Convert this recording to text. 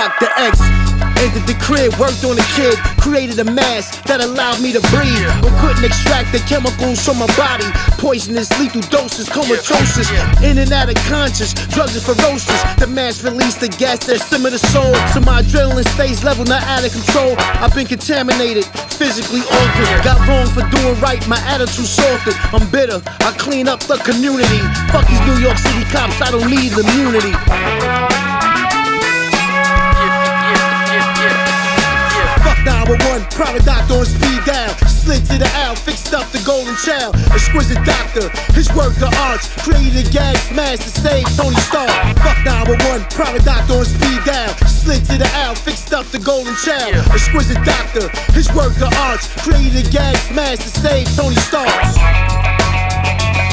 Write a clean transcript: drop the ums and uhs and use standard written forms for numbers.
Dr. X. Entered the crib, worked on the kid, created a mask that allowed me to breathe, but couldn't extract the chemicals from my body. Poisonous, lethal doses, comatose, in and out of conscious, drugs are ferocious. The mask released the gas that simmer the soul, so my adrenaline stays level, not out of control. I've been contaminated, physically altered, got wrong for doing right, my attitude salted. I'm bitter, I clean up the community. Fuck these New York City cops, I don't need immunity. Fuck 911, private doctor on speed dial. Slid to the aisle, fixed up the golden child. Exquisite doctor, his work of arts, created a gas mask to save Tony Stark. Fuck 911, private doctor on speed dial. Slid to the aisle, fixed up the golden child. Exquisite doctor, his work of arts, created a gas mask to save Tony Stark.